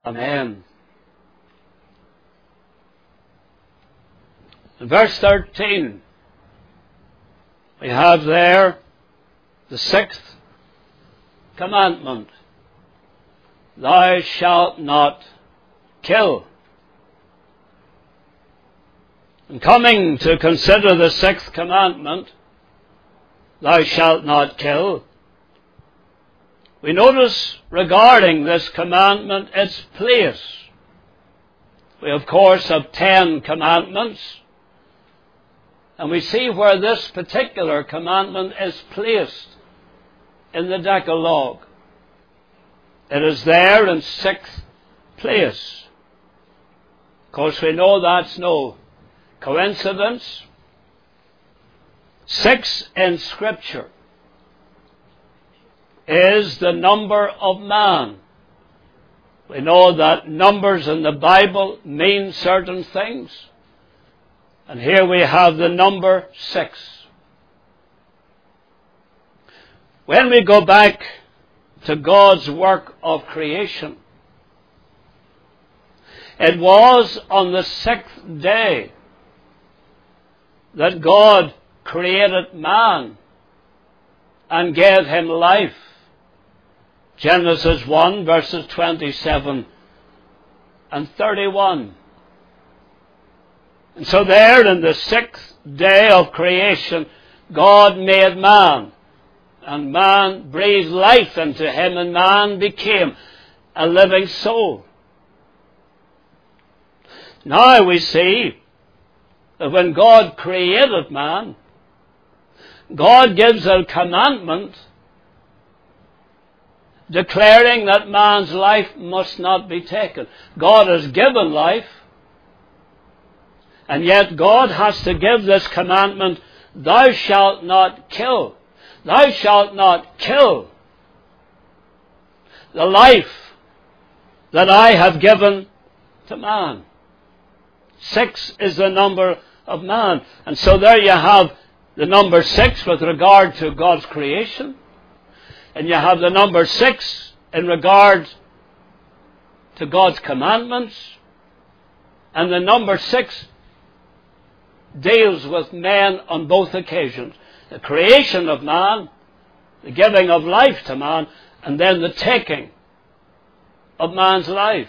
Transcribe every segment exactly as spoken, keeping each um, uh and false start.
Amen. In verse thirteen, we have there the sixth commandment. Thou shalt not kill. And coming to consider the sixth commandment, thou shalt not kill, we notice regarding this commandment its place. We of course have ten commandments, and we see where this particular commandment is placed in the Decalogue. It is there in sixth place. Of course, we know that's no coincidence. Six in Scripture is the number of man. We know that numbers in the Bible mean certain things. And here we have the number six. When we go back to God's work of creation, it was on the sixth day that God created man and gave him life. Genesis one, verses twenty-seven and thirty-one. And so there in the sixth day of creation, God made man, and man breathed life into him, and man became a living soul. Now we see that when God created man, God gives a commandment declaring that man's life must not be taken. God has given life, and yet God has to give this commandment, thou shalt not kill. Thou shalt not kill the life that I have given to man. Six is the number of man. And so there you have the number six with regard to God's creation. And you have the number six in regard to God's commandments. And the number six deals with man on both occasions. The creation of man, the giving of life to man, and then the taking of man's life.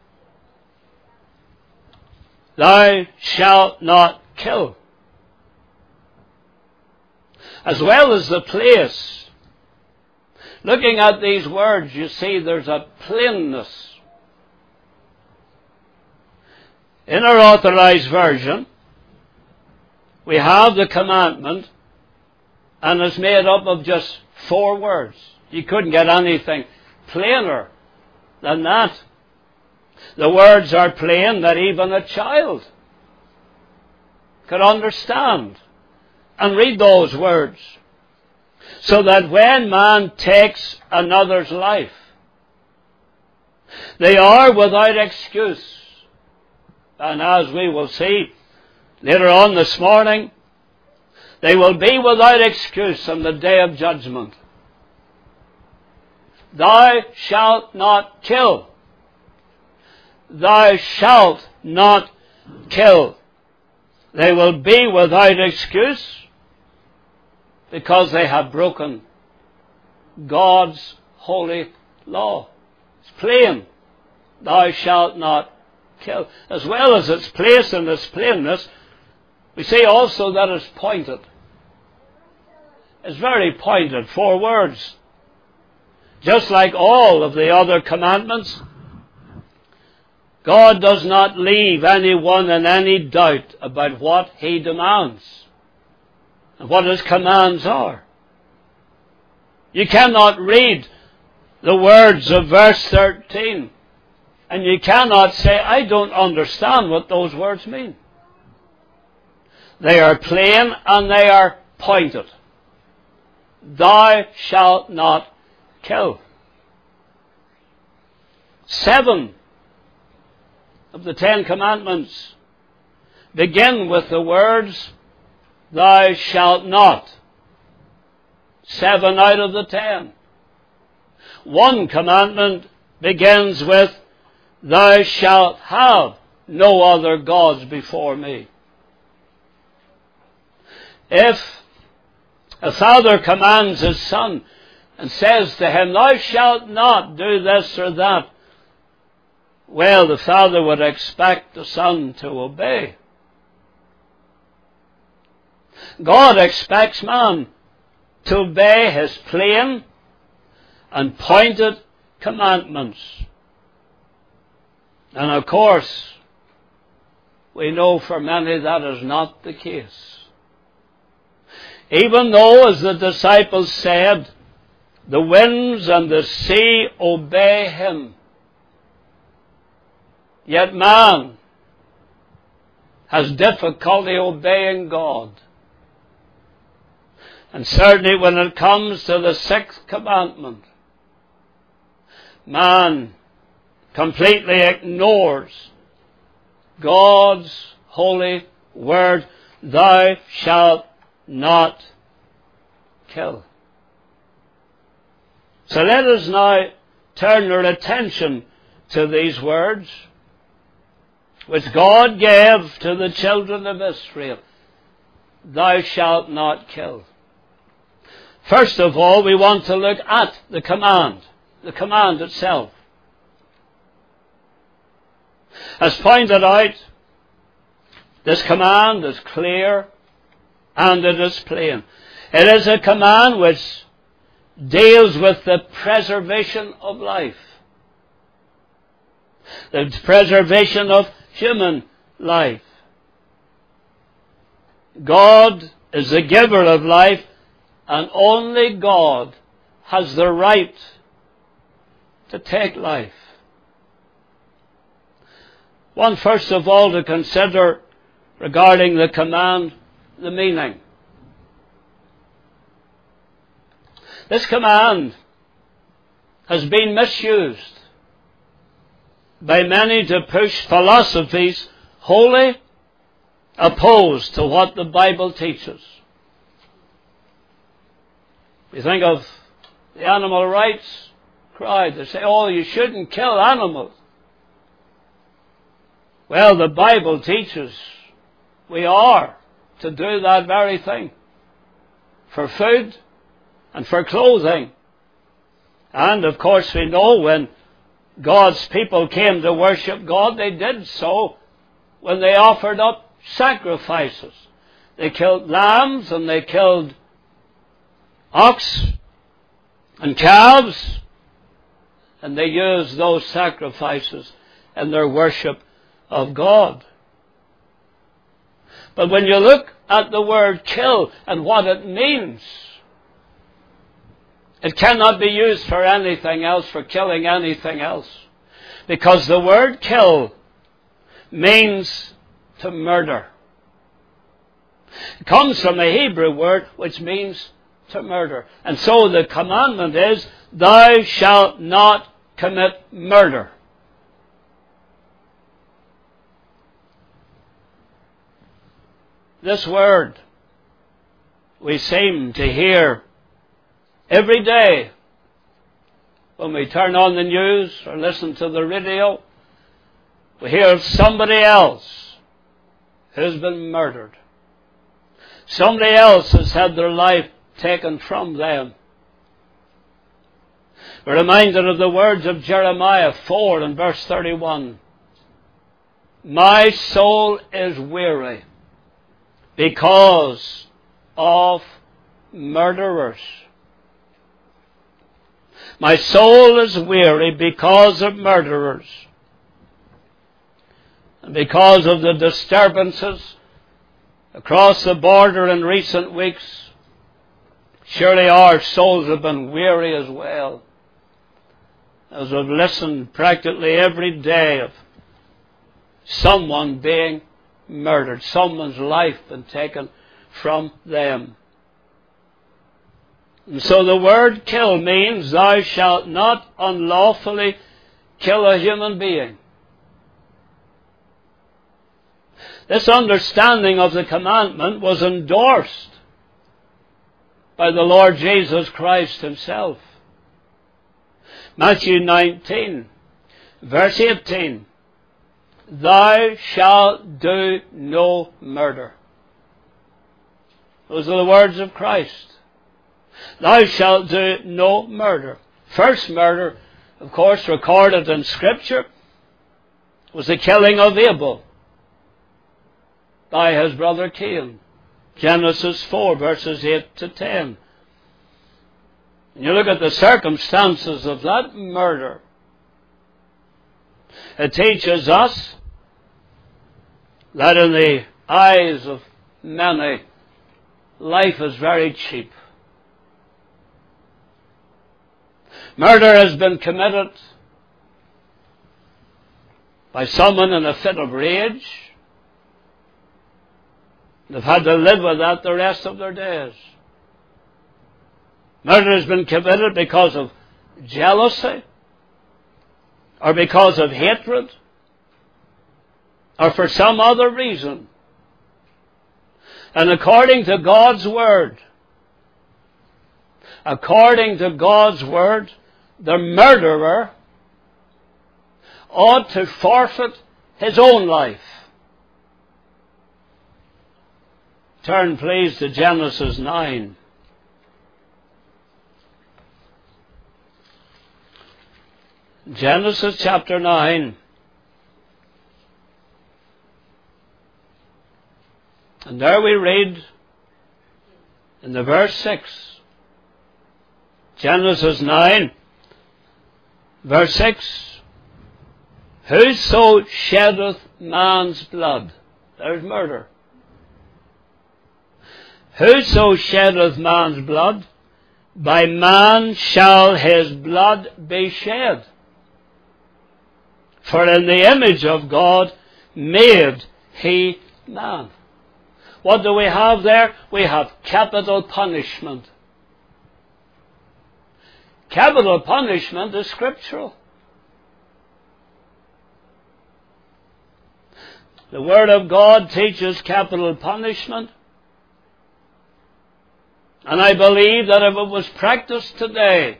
Thou shalt not kill. As well as the place. Looking at these words, you see there's a plainness. In our Authorized Version, we have the commandment, and it's made up of just four words. You couldn't get anything plainer than that. The words are plain that even a child could understand and read those words. So that when man takes another's life, they are without excuse. And as we will see later on this morning, they will be without excuse on the day of judgment. Thou shalt not kill. Thou shalt not kill. They will be without excuse because they have broken God's holy law. It's plain. Thou shalt not kill. As well as its place in its plainness, we see also that it's pointed. It's very pointed. Four words. Just like all of the other commandments, God does not leave anyone in any doubt about what He demands and what His commands are. You cannot read the words of verse thirteen and you cannot say, I don't understand what those words mean. They are plain and they are pointed. Thou shalt not kill. Seven of the Ten Commandments begin with the words, thou shalt not. Seven out of the ten. One commandment begins with, thou shalt have no other gods before me. If a father commands his son and says to him, thou shalt not do this or that, well, the father would expect the son to obey. God expects man to obey his plain and pointed commandments. And of course, we know for many that is not the case. Even though, as the disciples said, the winds and the sea obey him, yet man has difficulty obeying God. And certainly when it comes to the sixth commandment, man completely ignores God's holy word, thou shalt not kill. So let us now turn our attention to these words which God gave to the children of Israel. Thou shalt not kill. First of all, we want to look at the command, the command itself. As pointed out, this command is clear and it is plain. It is a command which deals with the preservation of life, the preservation of human life. God is the giver of life, and only God has the right to take life. One, first of all, to consider regarding the command, the meaning. This command has been misused by many to push philosophies wholly opposed to what the Bible teaches. We think of the animal rights crowd. They say, oh, you shouldn't kill animals. Well, the Bible teaches we are to do that very thing for food and for clothing. And of course we know when God's people came to worship God, they did so when they offered up sacrifices. They killed lambs and they killed ox and calves, and they used those sacrifices in their worship of God. But when you look at the word kill and what it means, it cannot be used for anything else, for killing anything else. Because the word kill means to murder. It comes from a Hebrew word which means to murder. And so the commandment is, thou shalt not commit murder. This word we seem to hear every day when we turn on the news or listen to the radio. We hear of somebody else who's been murdered. Somebody else has had their life taken from them. We're reminded of the words of Jeremiah four and verse thirty-one. My soul is weary because of murderers. My soul is weary because of murderers. And because of the disturbances across the border in recent weeks, surely our souls have been weary as well, as we've listened practically every day of someone being murdered, someone's life been taken from them. And so the word kill means thou shalt not unlawfully kill a human being. This understanding of the commandment was endorsed by the Lord Jesus Christ himself. Matthew nineteen, Verse eighteen. Thou shalt do no murder. Those are the words of Christ. Thou shalt do no murder. First murder, of course, recorded in Scripture was the killing of Abel by his brother Cain. Genesis four, verses eight to ten. And you look at the circumstances of that murder. It teaches us that in the eyes of many, life is very cheap. Murder has been committed by someone in a fit of rage. They've had to live with that the rest of their days. Murder has been committed because of jealousy, or because of hatred, or for some other reason. And according to God's Word, according to God's Word, the murderer ought to forfeit his own life. Turn, please, to Genesis nine. Genesis chapter nine. And there we read in the verse six. Genesis nine, verse six. Whoso sheddeth man's blood. There's murder. Whoso sheddeth man's blood, by man shall his blood be shed. For in the image of God made he man. What do we have there? We have capital punishment. Capital punishment is scriptural. The Word of God teaches capital punishment. And I believe that if it was practiced today,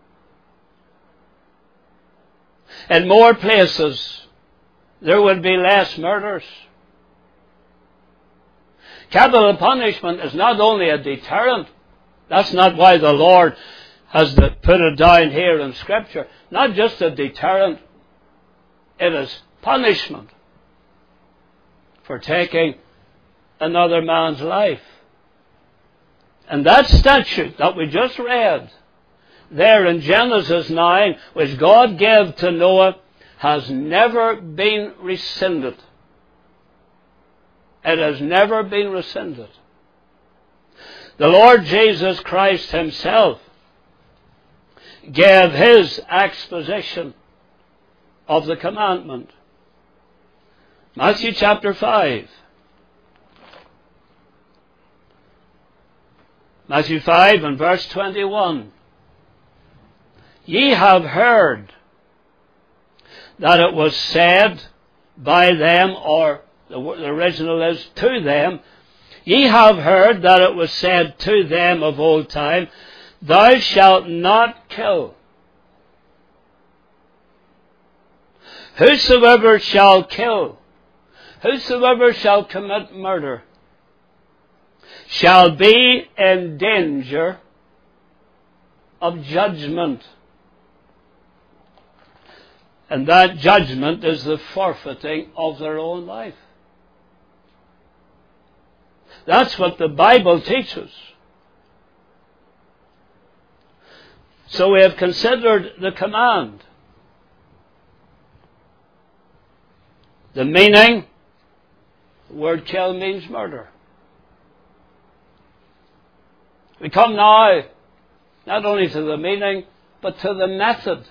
in more places, there would be less murders. Capital punishment is not only a deterrent. That's not why the Lord has put it down here in Scripture. Not just a deterrent. It is punishment for taking another man's life. And that statute that we just read there in Genesis nine, which God gave to Noah, has never been rescinded. It has never been rescinded. The Lord Jesus Christ himself gave his exposition of the commandment. Matthew chapter five. Matthew five and verse twenty-one. Ye have heard that it was said by them, or the, the original is to them, ye have heard that it was said to them of old time, thou shalt not kill. Whosoever shall kill, whosoever shall commit murder, shall be in danger of judgment. And that judgment is the forfeiting of their own life. That's what the Bible teaches. So we have considered the command. The meaning, the word kill means murder. We come now not only to the meaning, but to the method.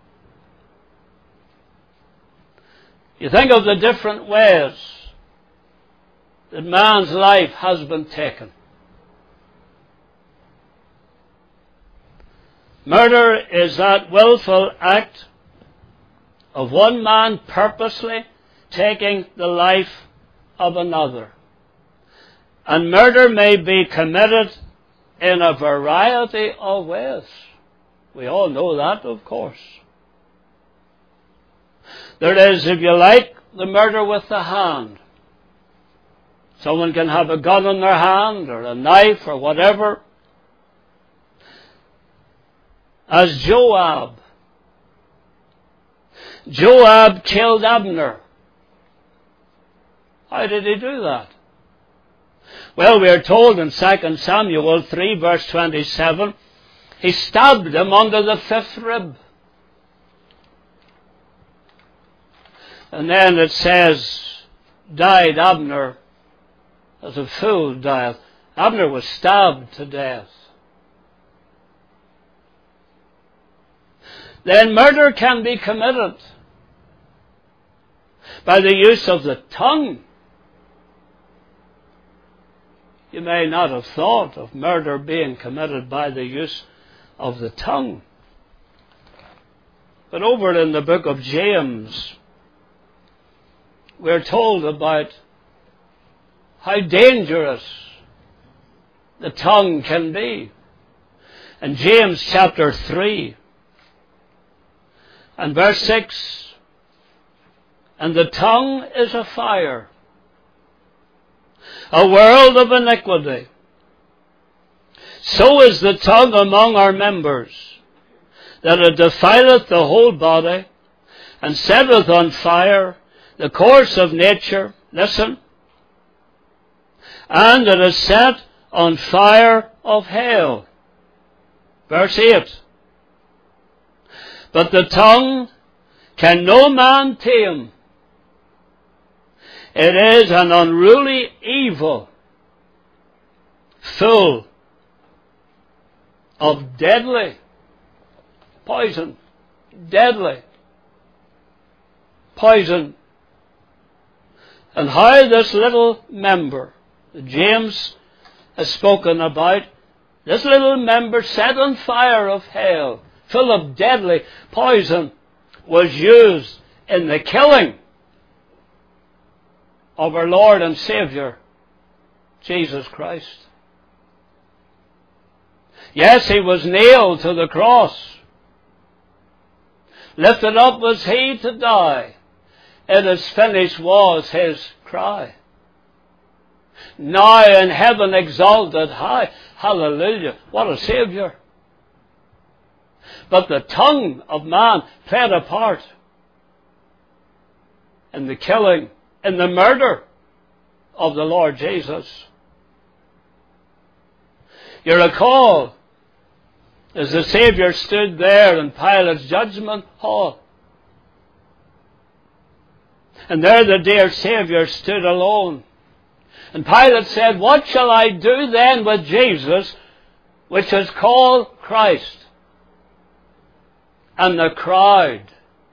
You think of the different ways that man's life has been taken. Murder is that willful act of one man purposely taking the life of another. And murder may be committed in a variety of ways. We all know that, of course. There is, if you like, the murder with the hand. Someone can have a gun in their hand or a knife or whatever. As Joab. Joab killed Abner. How did he do that? Well, we are told in Second Samuel three, verse twenty-seven, he stabbed him under the fifth rib. And then it says, died Abner as a fool dieth. Abner was stabbed to death. Then murder can be committed by the use of the tongue. You may not have thought of murder being committed by the use of the tongue. But over in the book of James, we're told about how dangerous the tongue can be. In James chapter three and verse six, and the tongue is a fire, a world of iniquity. So is the tongue among our members, that it defileth the whole body, and setteth on fire the course of nature. Listen. And it is set on fire of hell. Verse eight. But the tongue can no man tame. It is an unruly evil, full of deadly poison. Deadly poison. And how this little member that James has spoken about, this little member set on fire of hell, full of deadly poison, was used in the killing of our Lord and Savior, Jesus Christ. Yes, he was nailed to the cross. Lifted up was he to die. It is finished was his cry. Now in heaven exalted high. Hallelujah. What a Savior. But the tongue of man played a part in the killing, in the murder of the Lord Jesus. You recall, as the Savior stood there in Pilate's judgment hall, and there the dear Savior stood alone. And Pilate said, what shall I do then with Jesus, which is called Christ? And the crowd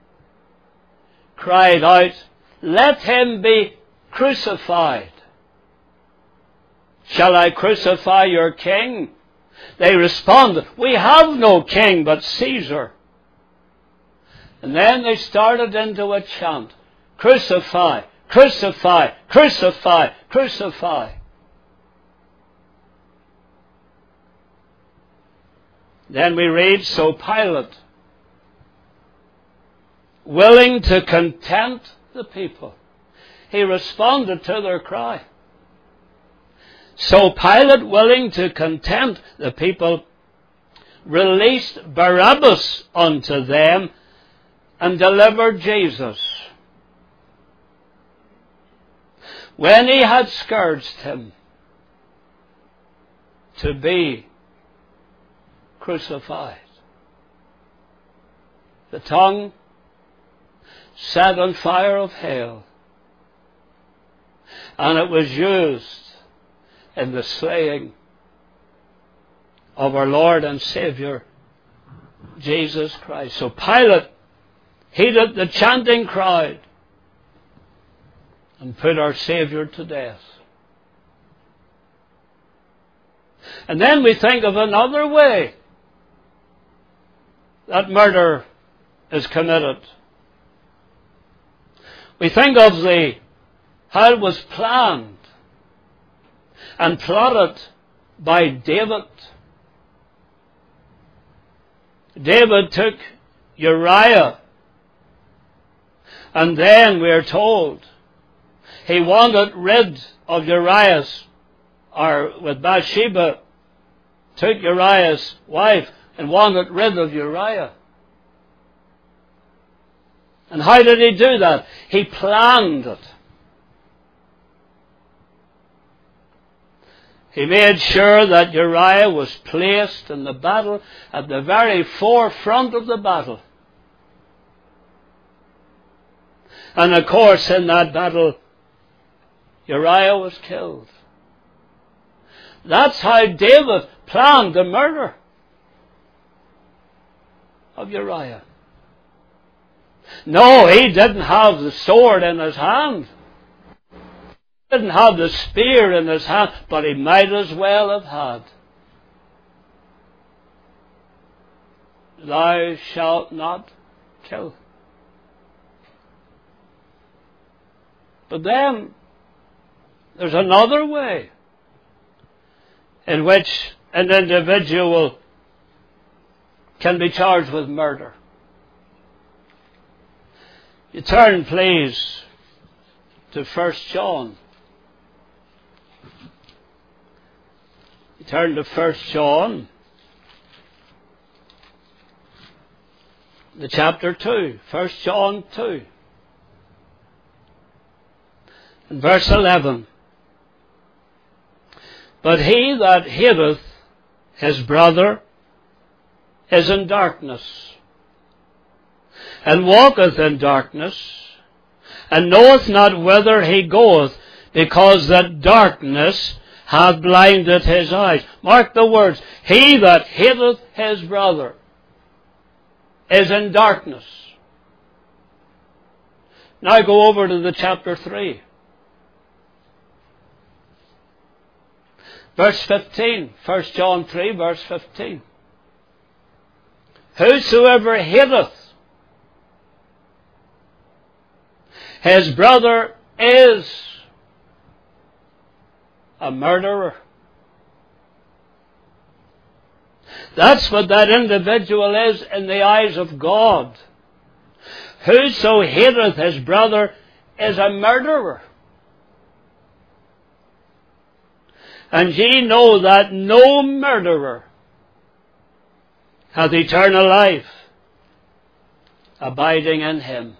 cried out, let him be crucified. Shall I crucify your king? They responded, we have no king but Caesar. And then they started into a chant, crucify, crucify, crucify, crucify. Then we read, so Pilate, willing to content the people, he responded to their cry. So Pilate, willing to content the people, released Barabbas unto them and delivered Jesus. When he had scourged him, to be crucified. The tongue set on fire of hell, and it was used in the slaying of our Lord and Savior, Jesus Christ. So Pilate heeded the chanting crowd and put our Savior to death. And then we think of another way that murder is committed. We think of the how it was planned and plotted by David. David took Uriah And then we're told he wanted rid of Uriah's, or with Bathsheba, took Uriah's wife and wanted rid of Uriah. And how did he do that? He planned it. He made sure that Uriah was placed in the battle at the very forefront of the battle. And of course, in that battle, Uriah was killed. That's how David planned the murder of Uriah. No, he didn't have the sword in his hand. He didn't have the spear in his hand, but he might as well have had. Thou shalt not kill. But then, there's another way in which an individual can be charged with murder. You turn, please, to First John. You turn to First John, the chapter two, First John two, and verse eleven. But he that hateth his brother is in darkness, and walketh in darkness, and knoweth not whither he goeth, because that darkness hath blinded his eyes. Mark the words. He that hateth his brother is in darkness. Now go over to the chapter three. Verse fifteen. First John three, verse fifteen. Whosoever hateth his brother is a murderer. That's what that individual is in the eyes of God. Whoso hateth his brother is a murderer. And ye know that no murderer hath eternal life abiding in him.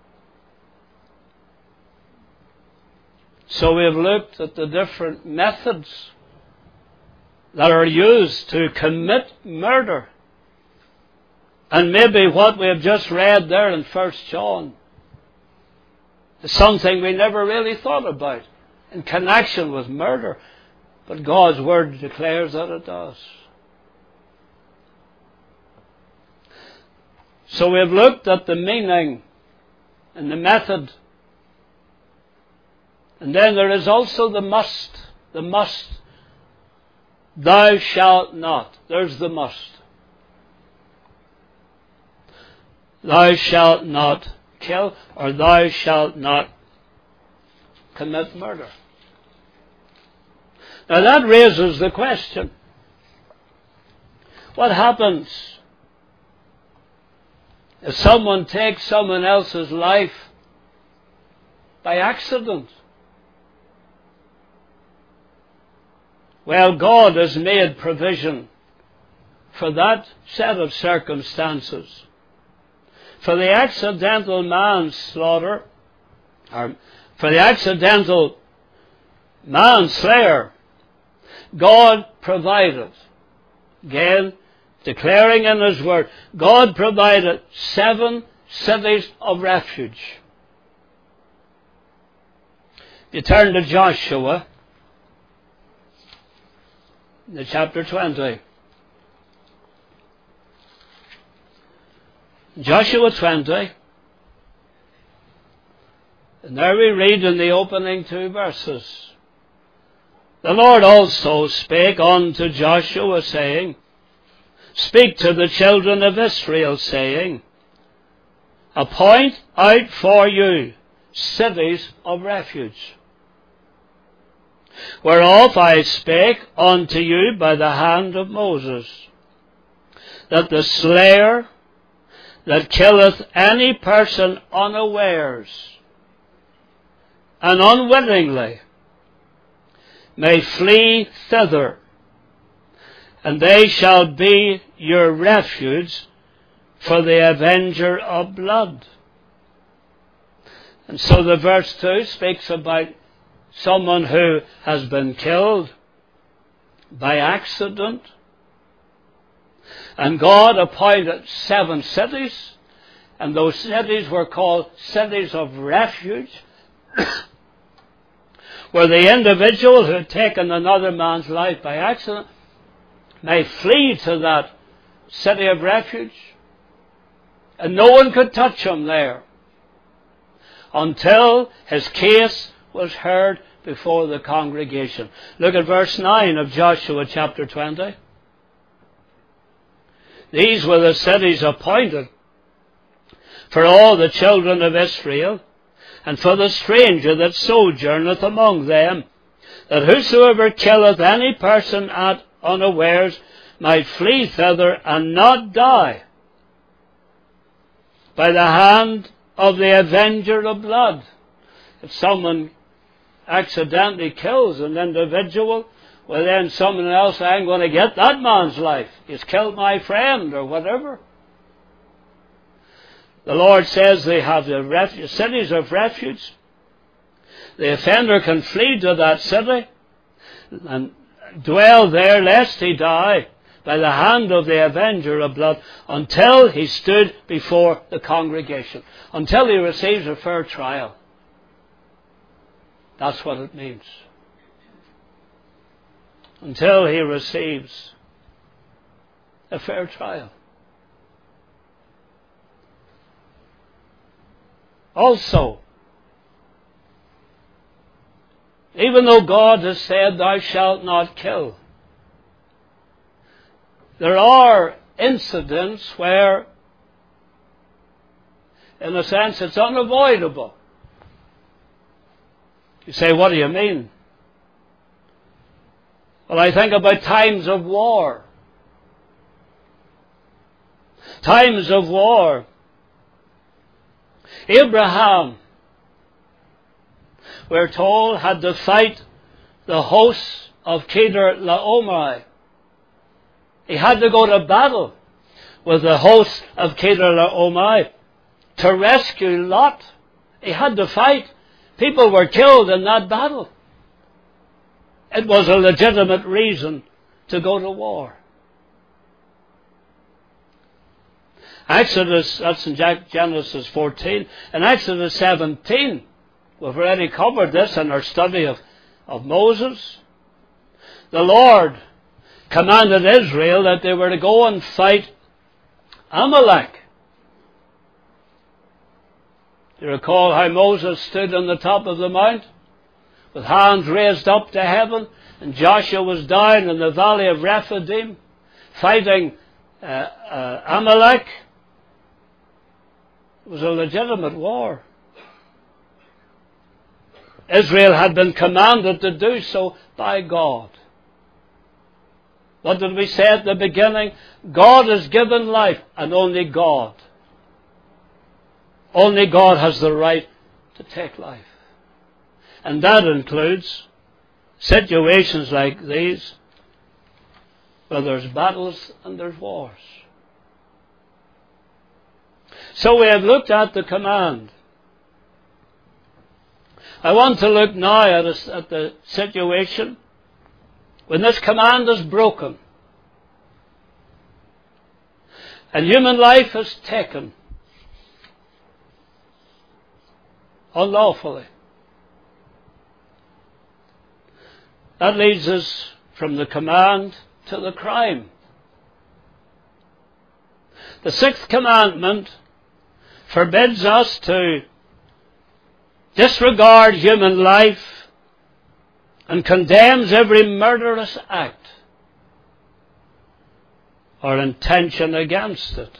So we have looked at the different methods that are used to commit murder. And maybe what we have just read there in First John is something we never really thought about in connection with murder. But God's Word declares that it does. So we have looked at the meaning and the method. And then there is also the must. The must. Thou shalt not. There's the must. Thou shalt not kill, or thou shalt not commit murder. Now that raises the question. What happens if someone takes someone else's life by accident? Well, God has made provision for that set of circumstances. For the accidental manslaughter, or for the accidental manslayer, God provided, again, declaring in His Word, God provided seven cities of refuge. You turn to Joshua, in chapter twenty. Joshua twenty. And there we read in the opening two verses. The Lord also spake unto Joshua, saying, Speak to the children of Israel, saying, Appoint out for you cities of refuge, whereof I spake unto you by the hand of Moses, that the slayer that killeth any person unawares and unwittingly may flee thither, and they shall be your refuge for the avenger of blood. And so the verse two speaks about someone who has been killed by accident. And God appointed seven cities, and those cities were called cities of refuge, where the individual who had taken another man's life by accident may flee to that city of refuge, and no one could touch him there until his case was heard before the congregation. Look at verse nine of Joshua chapter twenty. These were the cities appointed for all the children of Israel, and for the stranger that sojourneth among them, that whosoever killeth any person at unawares might flee thither and not die by the hand of the avenger of blood. If someone accidentally kills an individual, well then someone else, I'm going to get that man's life. He's killed my friend or whatever. The Lord says they have the refuge, cities of refuge. The offender can flee to that city and dwell there lest he die by the hand of the avenger of blood until he stood before the congregation, until he receives a fair trial. That's what it means. Until he receives a fair trial. Also, even though God has said, thou shalt not kill, there are incidents where, in a sense, it's unavoidable. You say, what do you mean? Well, I think about times of war. Times of war. Abraham, we're told, had to fight the hosts of Kedar Laomer. He had to go to battle with the hosts of Kedar Laomer to rescue Lot. He had to fight. People were killed in that battle. It was a legitimate reason to go to war. Exodus, that's in Genesis fourteen. In Exodus seventeen, we've already covered this in our study of, of Moses. The Lord commanded Israel that they were to go and fight Amalek. You recall how Moses stood on the top of the mount with hands raised up to heaven, and Joshua was down in the valley of Rephidim fighting uh, uh, Amalek. It was a legitimate war. Israel had been commanded to do so by God. What did we say at the beginning? God has given life, and only God. Only God has the right to take life. And that includes situations like these, where there's battles and there's wars. So we have looked at the command. I want to look now at, a, at the situation when this command is broken and human life is taken unlawfully. That leads us from the command to the crime. The sixth commandment forbids us to disregard human life and condemns every murderous act or intention against it.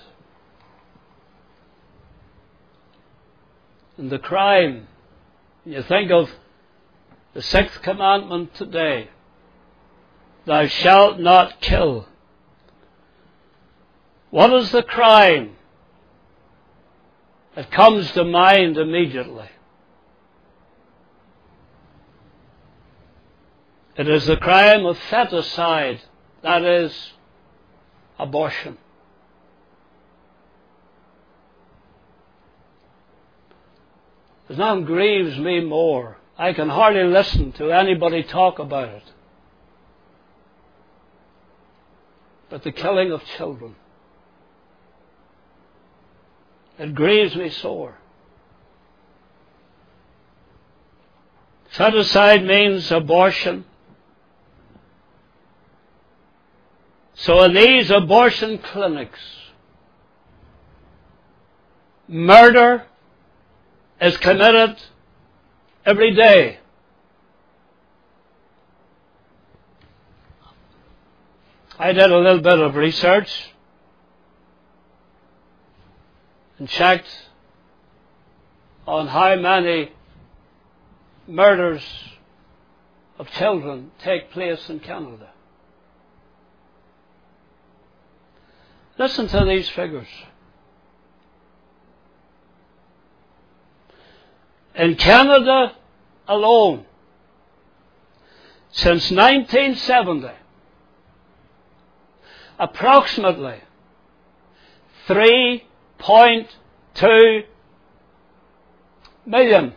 And the crime, when you think of the sixth commandment today, thou shalt not kill. What is the crime that comes to mind immediately. It is the crime of feticide, that is, abortion. There's nothing grieves me more. I can hardly listen to anybody talk about it. But the killing of children. It grieves me sore. Feticide means abortion. So in these abortion clinics, murder is committed every day. I did a little bit of research and checked on how many murders of children take place in Canada. Listen to these figures. In Canada alone, since nineteen seventy, approximately three point two million.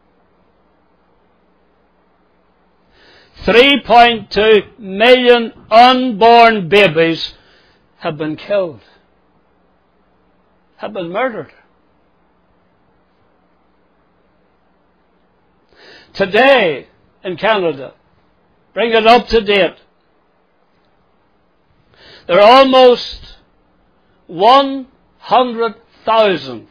three point two million unborn babies have been killed, have been murdered. Today in Canada, bring it up to date, there are almost one hundred thousand,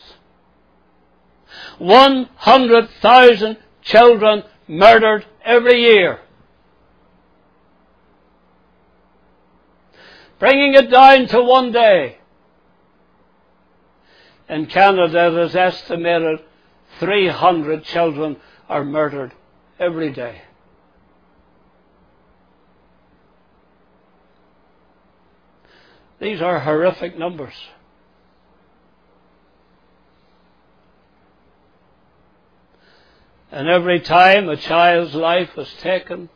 one hundred thousand children murdered every year. Bringing it down to one day. In Canada, it is estimated three hundred children are murdered every day. These are horrific numbers. And every time a child's life is taken,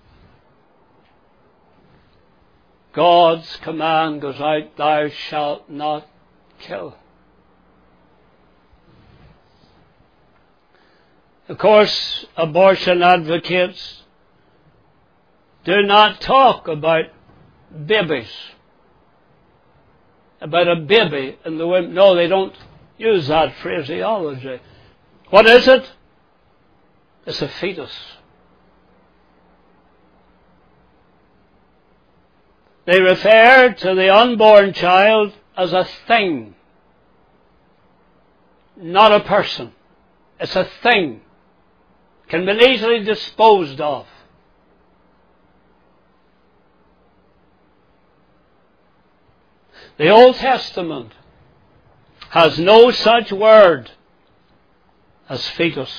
God's command goes out, thou shalt not kill. Of course, abortion advocates do not talk about babies, about a baby in the womb. No, they don't use that phraseology. What is it? It's a fetus. They refer to the unborn child as a thing, not a person. It's a thing. Can be easily disposed of. The Old Testament has no such word as fetus.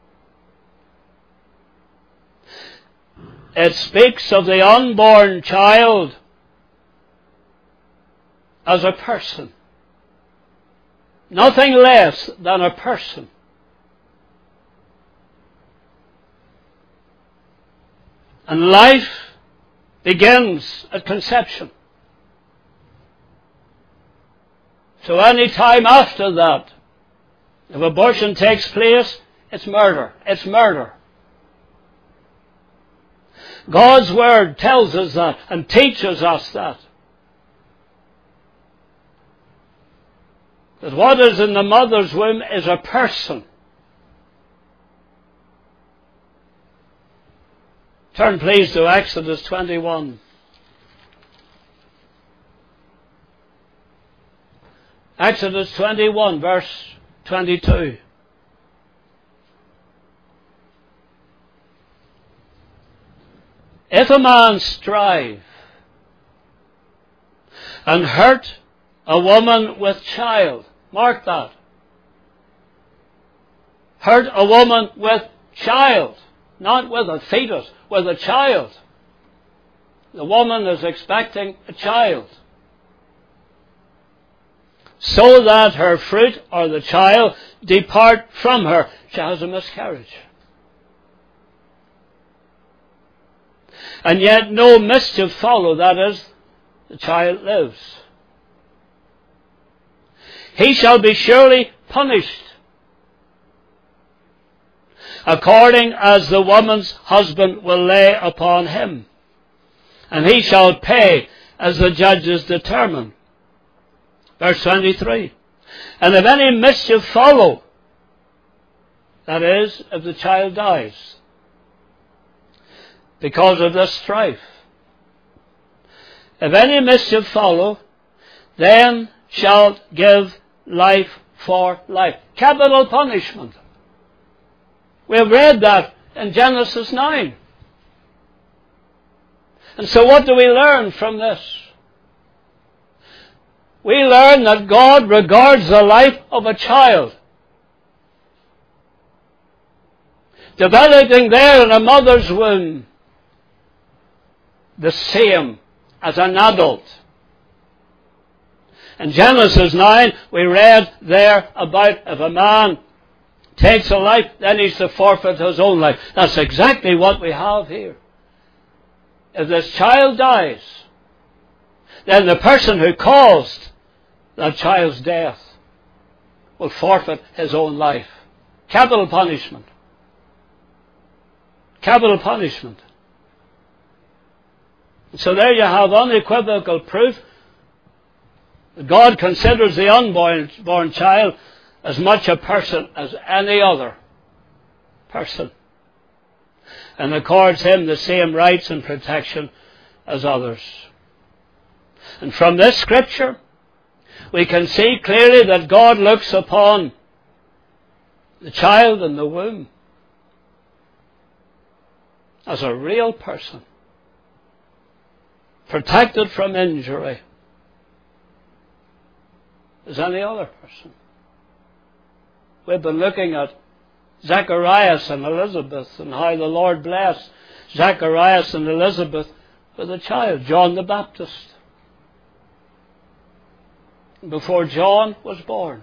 It speaks of the unborn child as a person. Nothing less than a person. And life begins at conception. So any time after that, if abortion takes place, it's murder. It's murder. God's Word tells us that and teaches us that. That what is in the mother's womb is a person. Turn please to Exodus twenty-one. Exodus twenty-one, verse twenty-two. If a man strive and hurt a woman with child, mark that. Hurt a woman with child, not with a fetus, with a child. The woman is expecting a child. so that her fruit or the child depart from her. She has a miscarriage. And yet no mischief follow, that is, the child lives. He shall be surely punished, according as the woman's husband will lay upon him, and he shall pay as the judges determine. Verse twenty-three. And if any mischief follow, that is, if the child dies, because of this strife, if any mischief follow, then shall give life for life. Capital punishment. We have read that in Genesis nine. And so what do we learn from this? We learn that God regards the life of a child, developing there in a mother's womb, the same as an adult. In Genesis nine, we read there about if a man takes a life, then he's to forfeit his own life. That's exactly what we have here. If this child dies, then the person who caused that child's death will forfeit his own life. Capital punishment. Capital punishment. So there you have unequivocal proof that God considers the unborn born child as much a person as any other person, and accords him the same rights and protection as others. And from this scripture, we can see clearly that God looks upon the child in the womb as a real person, protected from injury as any other person. We've been looking at Zacharias and Elizabeth and how the Lord blessed Zacharias and Elizabeth with a child, John the Baptist. Before John was born,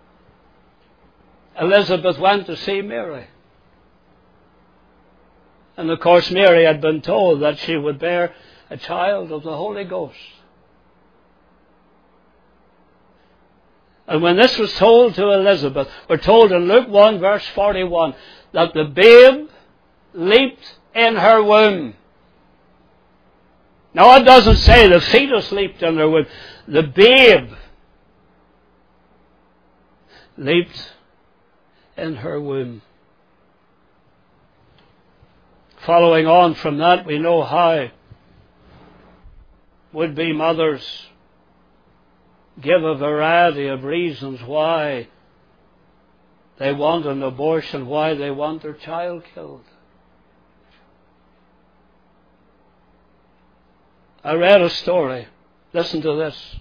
Elizabeth went to see Mary. And of course Mary had been told that she would bear a child of the Holy Ghost. And when this was told to Elizabeth, we're told in Luke one verse forty-one that the babe leaped in her womb. Now it doesn't say the fetus leaped in her womb. The babe leaped in her womb. Following on from that, we know how would-be mothers give a variety of reasons why they want an abortion, why they want their child killed. I read a story. Listen to this.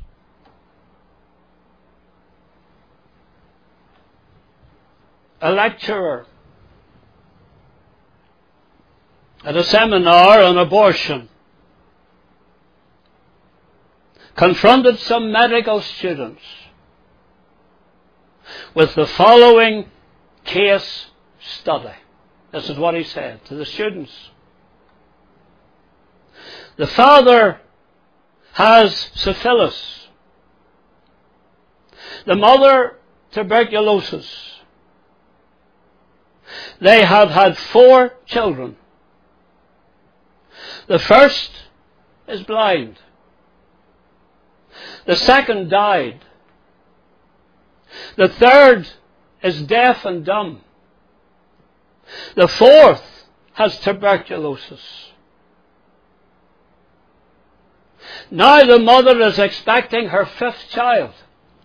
A lecturer at a seminar on abortion confronted some medical students with the following case study. This is what he said to the students. The father has syphilis. The mother, tuberculosis. They have had four children. The first is blind. The second died. The third is deaf and dumb. The fourth has tuberculosis. Now the mother is expecting her fifth child.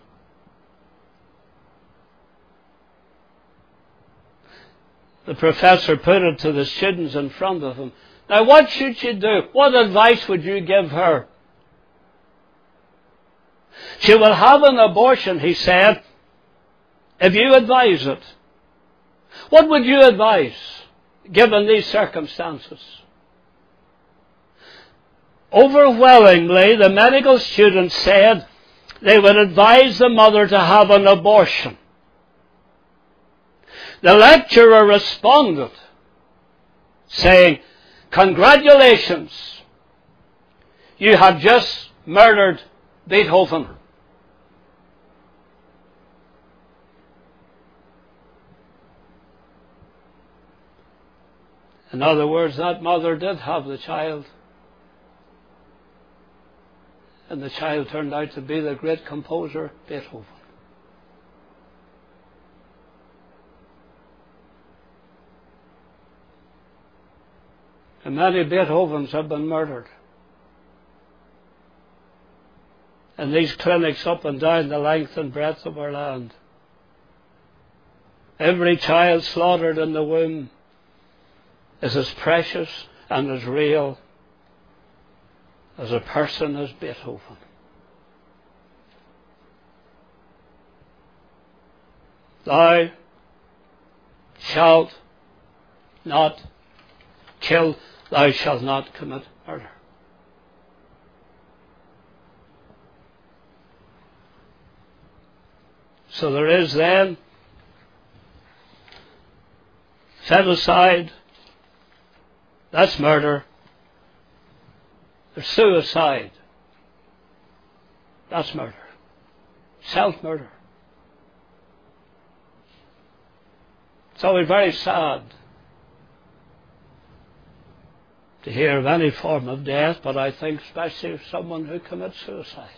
The professor put it to the students in front of him. Now what should she do? What advice would you give her? She will have an abortion, he said, if you advise it. What would you advise, given these circumstances? Overwhelmingly, the medical students said they would advise the mother to have an abortion. The lecturer responded, saying, "Congratulations, you have just murdered Beethoven." In other words, that mother did have the child. And the child turned out to be the great composer Beethoven. And many Beethovens have been murdered. In these clinics up and down the length and breadth of our land. Every child slaughtered in the womb is as precious and as real as a person as Beethoven. Thou shalt not kill, thou shalt not commit murder. So there is then feticide, that's murder. There's suicide, that's murder. Self-murder. It's always very sad to hear of any form of death, but I think especially of someone who commits suicide.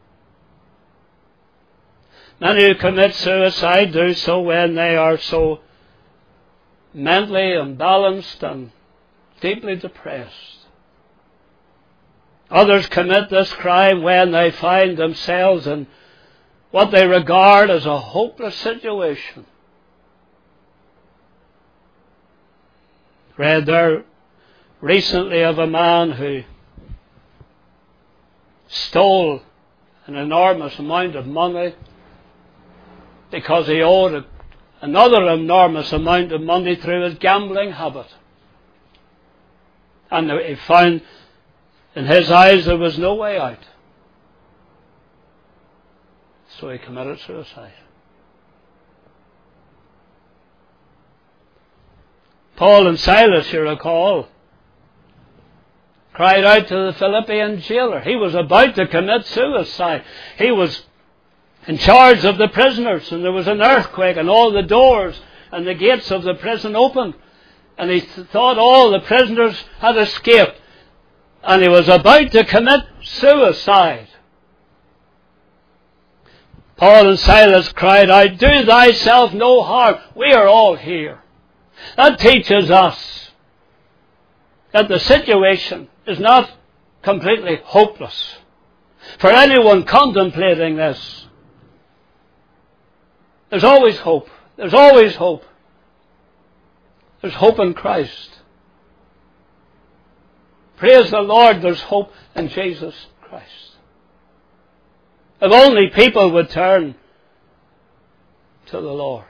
Many who commit suicide do so when they are so mentally imbalanced and deeply depressed. Others commit this crime when they find themselves in what they regard as a hopeless situation. Read there recently of a man who stole an enormous amount of money because he owed a, another enormous amount of money through his gambling habit. And he found in his eyes there was no way out. So he committed suicide. Paul and Silas, you recall, cried out to the Philippian jailer. He was about to commit suicide. He was in charge of the prisoners, and there was an earthquake, and all the doors and the gates of the prison opened. And he th- thought all the prisoners had escaped. And he was about to commit suicide. Paul and Silas cried out, "Do thyself no harm. We are all here." That teaches us that the situation is not completely hopeless. For anyone contemplating this, there's always hope. There's always hope. There's hope in Christ. Praise the Lord, there's hope in Jesus Christ. If only people would turn to the Lord.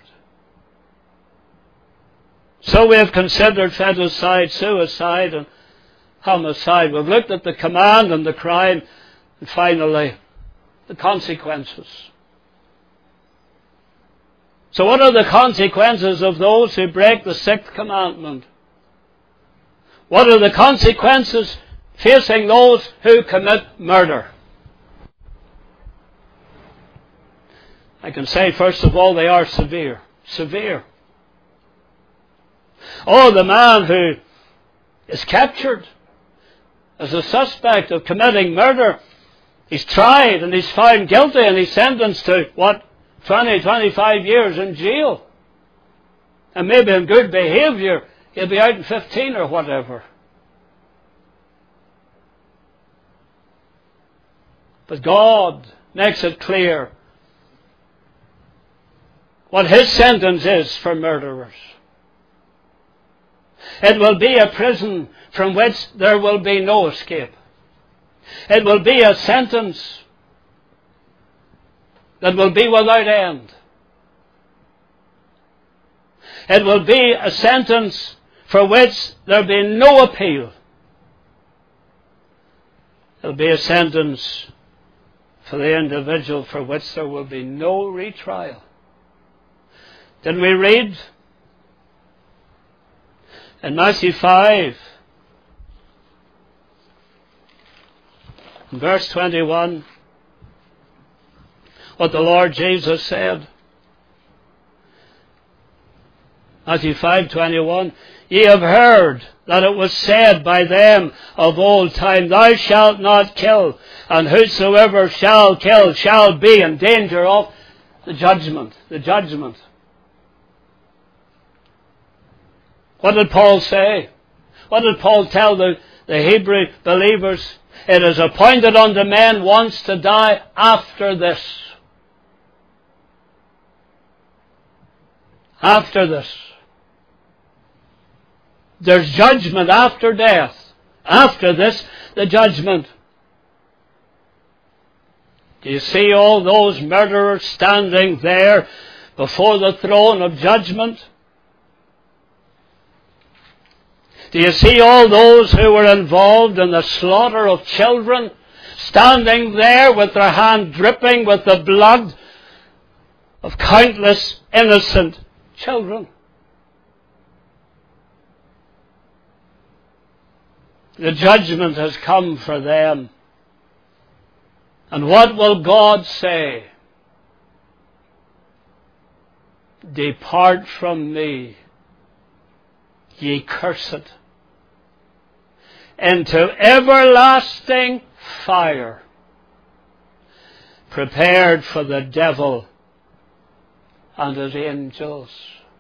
So we have considered feticide, suicide, and homicide. We've looked at the command and the crime, and finally, the consequences. So what are the consequences of those who break the sixth commandment? What are the consequences facing those who commit murder? I can say, first of all, they are severe. Severe. Oh, the man who is captured as a suspect of committing murder, he's tried and he's found guilty and he's sentenced to, what, twenty, twenty-five years in jail. And maybe in good behaviour, he'll be out in fifteen or whatever. But God makes it clear what His sentence is for murderers. It will be a prison from which there will be no escape. It will be a sentence that will be without end. It will be a sentence for which there will be no appeal. It will be a sentence for the individual for which there will be no retrial. Did we read in Matthew five, verse twenty-one, what the Lord Jesus said? Matthew five twenty-one, ye have heard that it was said by them of old time, thou shalt not kill, and whosoever shall kill shall be in danger of the judgment. The judgment. What did Paul say? What did Paul tell the, the Hebrew believers? It is appointed unto men once to die, after this. After this. There's judgment after death. After this, the judgment. Do you see all those murderers standing there before the throne of judgment? Do you see all those who were involved in the slaughter of children standing there with their hand dripping with the blood of countless innocent children? The judgment has come for them. And what will God say? Depart from me, ye cursed, into everlasting fire, prepared for the devil and his angels.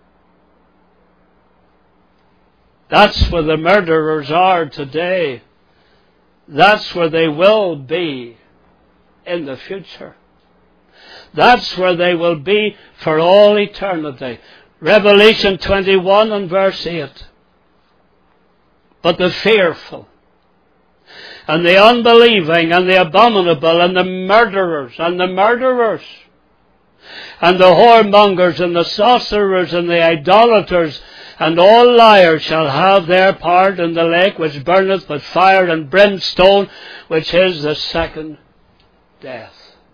That's where the murderers are today. That's where they will be in the future. That's where they will be for all eternity. Revelation twenty-one and verse eight. But the fearful, and the unbelieving, and the abominable, and the murderers, and the murderers, and the whoremongers, and the sorcerers, and the idolaters, and all liars shall have their part in the lake which burneth with fire and brimstone, which is the second death.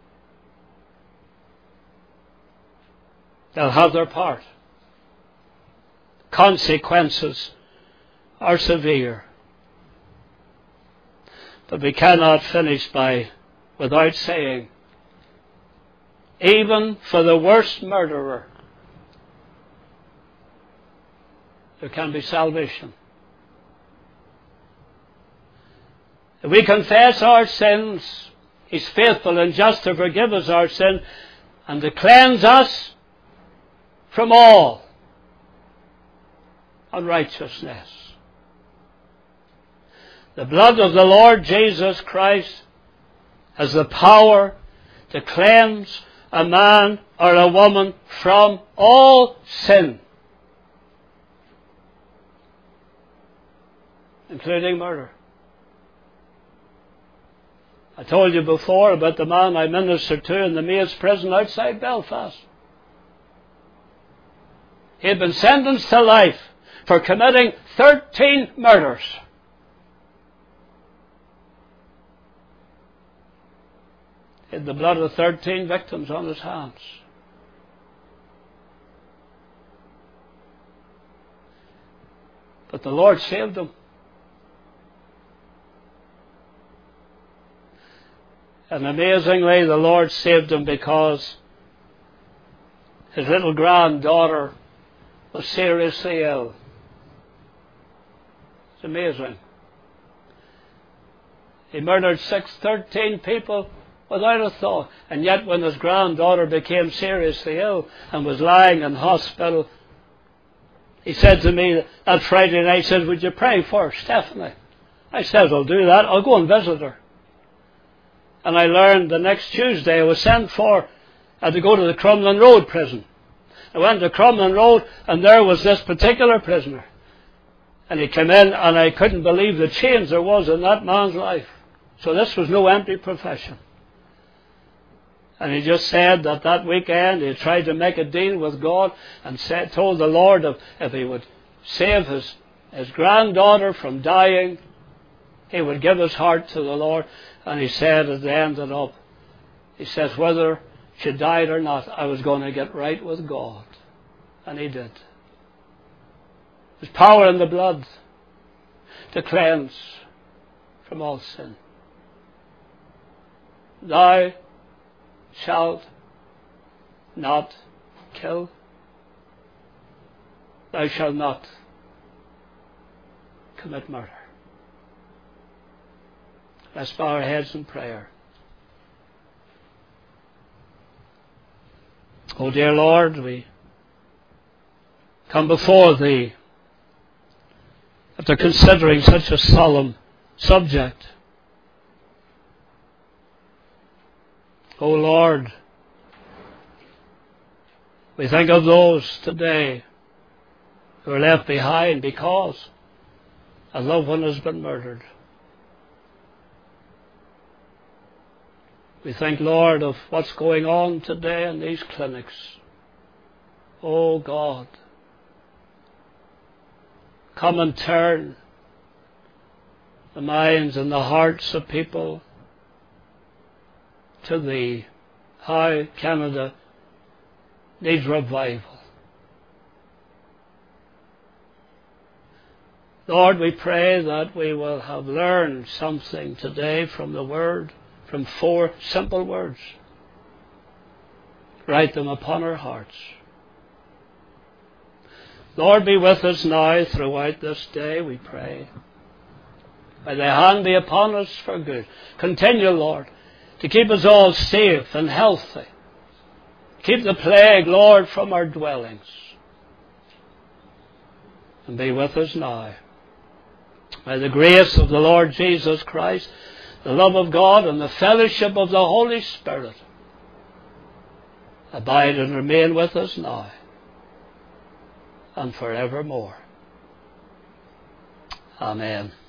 They'll have their part. Consequences are severe. But we cannot finish by without saying, even for the worst murderer, there can be salvation. If we confess our sins, He's faithful and just to forgive us our sin and to cleanse us from all unrighteousness. The blood of the Lord Jesus Christ has the power to cleanse a man or a woman from all sin, including murder. I told you before about the man I ministered to in the Maze prison outside Belfast. He had been sentenced to life for committing thirteen murders. He had the blood of thirteen victims on his hands. But the Lord saved him. And amazingly, the Lord saved him because his little granddaughter was seriously ill. It's amazing. He murdered six, thirteen people without a thought. And yet when his granddaughter became seriously ill and was lying in hospital, he said to me that Friday night, he said, would you pray for Stephanie? I said, I'll do that. I'll go and visit her. And I learned the next Tuesday I was sent for, I had to go to the Crumlin Road prison. I went to Crumlin Road and there was this particular prisoner. And he came in and I couldn't believe the change there was in that man's life. So this was no empty profession. And he just said that that weekend he tried to make a deal with God and said, told the Lord if, if he would save his, his granddaughter from dying, he would give his heart to the Lord. And he said as they ended up, He says, whether she died or not, I was going to get right with God. And he did. There's power in the blood to cleanse from all sin. Thou shalt not kill. Thou shalt not commit murder. Let's bow our heads in prayer. Oh dear Lord, we come before Thee after considering such a solemn subject. Oh Lord, we think of those today who are left behind because a loved one has been murdered. We think, Lord, of what's going on today in these clinics. Oh God, come and turn the minds and the hearts of people to Thee. How Canada needs revival. Lord, we pray that we will have learned something today from the Word, from four simple words. Write them upon our hearts. Lord, be with us now throughout this day, we pray. May Thy hand be upon us for good. Continue, Lord, to keep us all safe and healthy. Keep the plague, Lord, from our dwellings. And be with us now. May the grace of the Lord Jesus Christ, the love of God, and the fellowship of the Holy Spirit abide and remain with us now and forevermore. Amen.